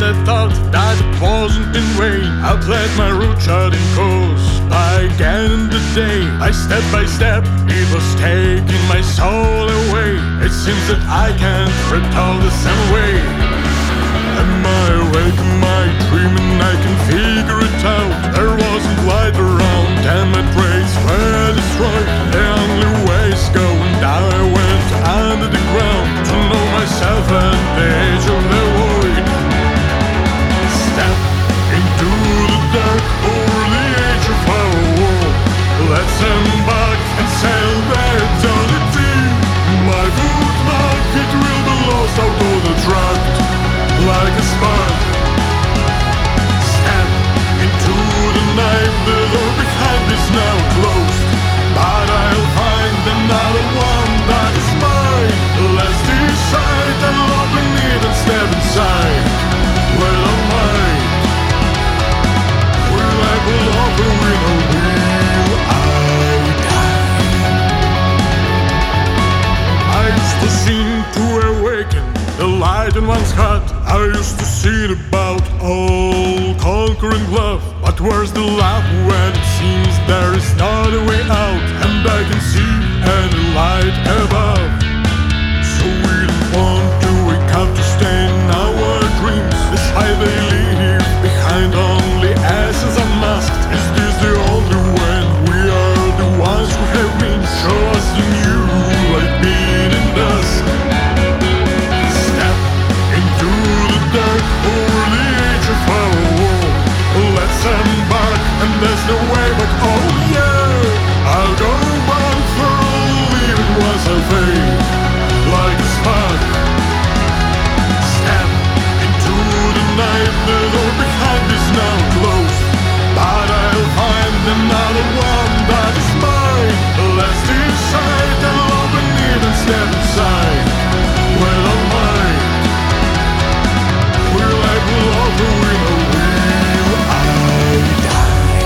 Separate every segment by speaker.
Speaker 1: I thought that it wasn't in vain. I played my route charting course again in the day. By step, it was taking my soul away. It seems that I can't recall the same way. Am I awake? Am I dreaming? I can figure it out. There wasn't light around, and my trains were destroyed. The only way is going down. I went under the ground to know myself at the edge of the void. Step into the dark over the edge of our world. Let's embark and sail there down the deep. My footmark, it will be lost out of the track like a spark. Step into the night, the door behind is now closed, but I'll find another one that is mine. Let's decide and open it and step inside. Well, oh my, will I belong or will I die? I used to seem to awaken the light in one's heart. I used to sing about all-conquering love. But where's the love when it seems there is not a way out, and I can see any light above? So we don't want to wake up to stay in our dreams. This high they leave behind only ashes unmasked. Is this the only way? We are the ones who have been. Show us the new light being in dusk. There's no way but oh yeah, I'll go back for all leaving was a fade like a spark. Step into the night, the door behind is now closed, but I'll find another one that is mine. Let's decide and open it and step inside. Well, oh my, will I belong or will I die?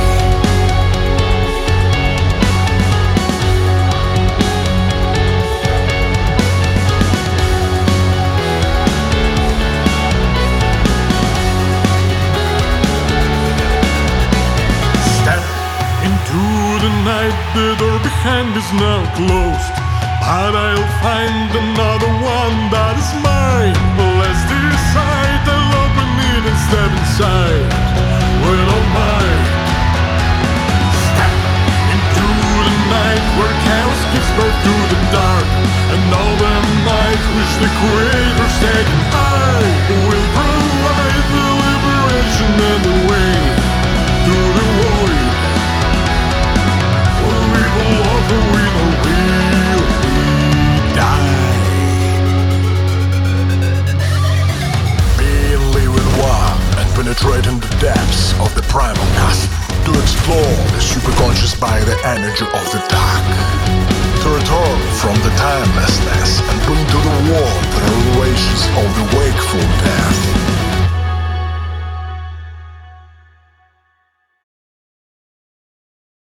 Speaker 1: The door behind is now closed, but I'll find another one that is mine. Let's decide, I'll open it and step inside. Well, oh my, step into the night where chaos gives birth to the dark, and all the night which the Creator's taken. I will provide the liberation and the way to the void.
Speaker 2: Penetrating the depths of the primal cosmos to explore the superconscious by the energy of the dark, to return from the timelessness and bring to the world the revelations of the wakeful death.